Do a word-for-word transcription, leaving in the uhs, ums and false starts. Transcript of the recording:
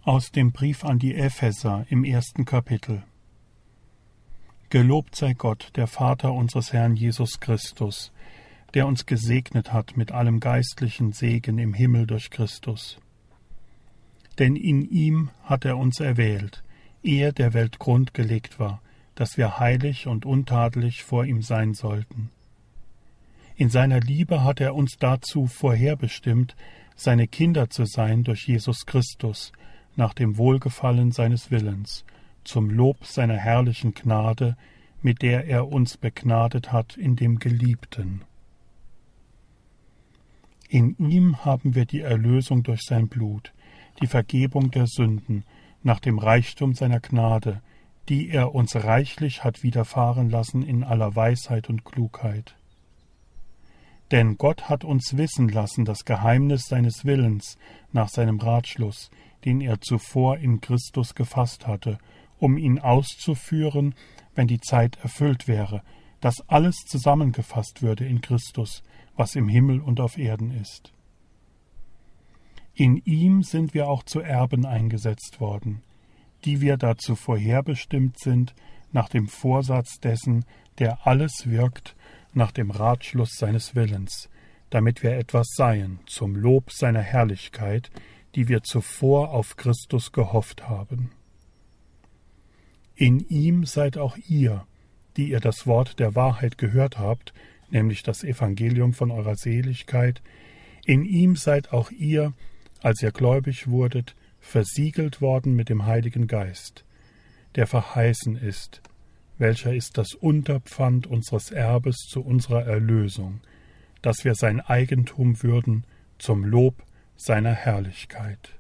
Aus dem Brief an die Epheser im ersten Kapitel. Gelobt sei Gott, der Vater unseres Herrn Jesus Christus, der uns gesegnet hat mit allem geistlichen Segen im Himmel durch Christus. Denn in ihm hat er uns erwählt, ehe der Welt Grund gelegt war, dass wir heilig und untadelig vor ihm sein sollten. In seiner Liebe hat er uns dazu vorherbestimmt, seine Kinder zu sein durch Jesus Christus, nach dem Wohlgefallen seines Willens, zum Lob seiner herrlichen Gnade, mit der er uns begnadet hat in dem Geliebten. In ihm haben wir die Erlösung durch sein Blut, die Vergebung der Sünden, nach dem Reichtum seiner Gnade, die er uns reichlich hat widerfahren lassen in aller Weisheit und Klugheit. Denn Gott hat uns wissen lassen das Geheimnis seines Willens nach seinem Ratschluss, den er zuvor in Christus gefasst hatte, um ihn auszuführen, wenn die Zeit erfüllt wäre, dass alles zusammengefasst würde in Christus, was im Himmel und auf Erden ist. In ihm sind wir auch zu Erben eingesetzt worden, die wir dazu vorherbestimmt sind, nach dem Vorsatz dessen, der alles wirkt, nach dem Ratschluss seines Willens, damit wir etwas seien, zum Lob seiner Herrlichkeit, die wir zuvor auf Christus gehofft haben. In ihm seid auch ihr, die ihr das Wort der Wahrheit gehört habt, nämlich das Evangelium von eurer Seligkeit, in ihm seid auch ihr, als ihr gläubig wurdet, versiegelt worden mit dem Heiligen Geist, der verheißen ist, welcher ist das Unterpfand unseres Erbes zu unserer Erlösung, dass wir sein Eigentum würden zum Lob seiner Herrlichkeit.